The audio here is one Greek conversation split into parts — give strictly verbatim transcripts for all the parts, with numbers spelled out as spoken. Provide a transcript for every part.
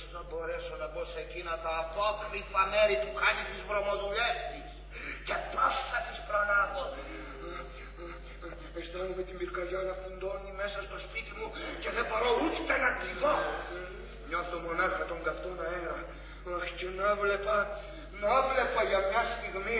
να μπορέσω να μπω σε εκείνα τα απόκρυφα μέρη που κάνει τις βρωμοδουλειές της και πώς θα τις προλάβω. Αισθάνομαι τη μυρκαλιά να φουντώνει μέσα στο σπίτι μου και δεν μπορώ ούτε να κρυβώ. Νιώθω μονάχα τον καυτόν αέρα. Αχ, και να βλέπα, να βλέπα για μια στιγμή.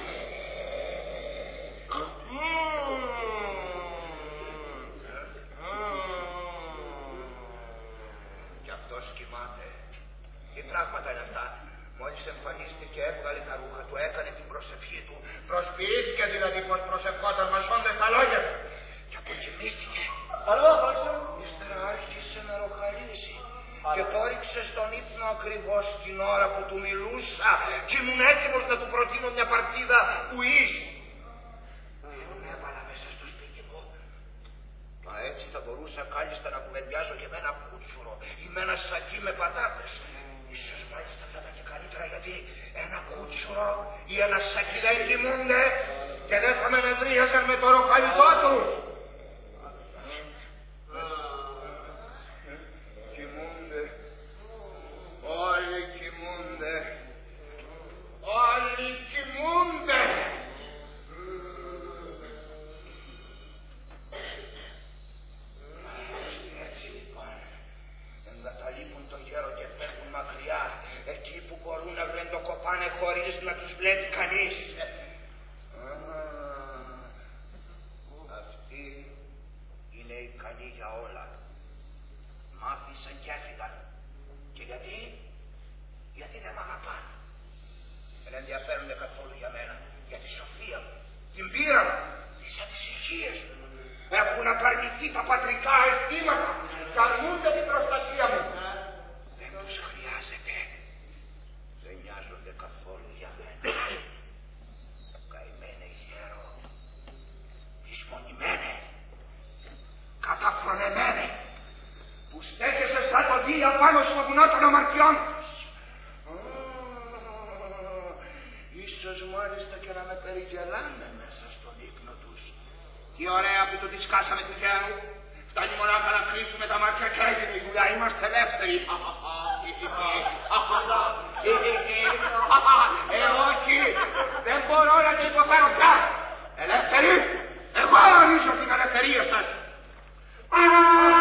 Κι αυτός κοιμάται. Τι πράγματα είναι αυτά. Μόλις εμφανίστηκε, έβγαλε τα ρούχα του, έκανε την προσευχή του. Προσποιήθηκε δηλαδή πως προσευχόταν μαζώντας τα λόγια του. Και αποκοιμήθηκε. Ύστερα άρχισε να ροχαλίζει. Και το έριξε στον ύπνο ακριβώς την ώρα που του μιλούσα και ήμουν έτοιμος να του προτείνω μια παρτίδα ουής. Τον έβαλα μέσα στο σπίτι μου. Μα έτσι θα μπορούσα κάλλιστα να κουβεντιάζω και με ένα κούτσουρο ή με ένα σακί με πατάτες. Ίσως μάλιστα θα ήταν και καλύτερα, γιατί ένα κούτσουρο ή ένα σακί δεν κοιμούνται και δεν θα με νευρίαζαν με το ροχαλιτό τους. Κοιμούνται. Όλοι κοιμούνται. Όλοι κοιμούνται. Έτσι λοιπόν, εγκαταλείπουν το γέρο και φεύγουν μακριά, εκεί που μπορούν να βλεντοκοπάνε χωρίς να τους βλέπει κανείς. Αυτοί είναι ικανοί για όλα. Μ' άφησαν και έφυγαν. Και γιατί? Γιατί δεν μ' αγαπάνε. Δεν ενδιαφέρονται καθόλου για μένα, για τη σοφία μου, την πείρα μου, τις ανησυχίες μου. Έχουν απαρνηθεί τα πατρικά αισθήματα και αρνούνται την προστασία μου. Δεν τους χρειάζεται. Δεν νοιάζονται καθόλου για μένα. Καημένε γέρο, δυσμονημένε, καταφρονεμένε, που στέκεσαι σαν το δίλια πάνω στο βουνό των αμαρτιών τους. Ίσως μάλιστα και να με περιγελάνε μέσα στον ύπνο τους. Τι ωραία που το δισκάσαμε του γέρου. Φτάνει μονάχα να κλείσουμε τα μάτια και έγινε η δουλειά. Είμαστε ελεύθεροι. Ε, όχι. Δεν μπορώ να την υποφέρω πια. Ελεύθεροι. Εγώ ορίζω την ελευθερία σας.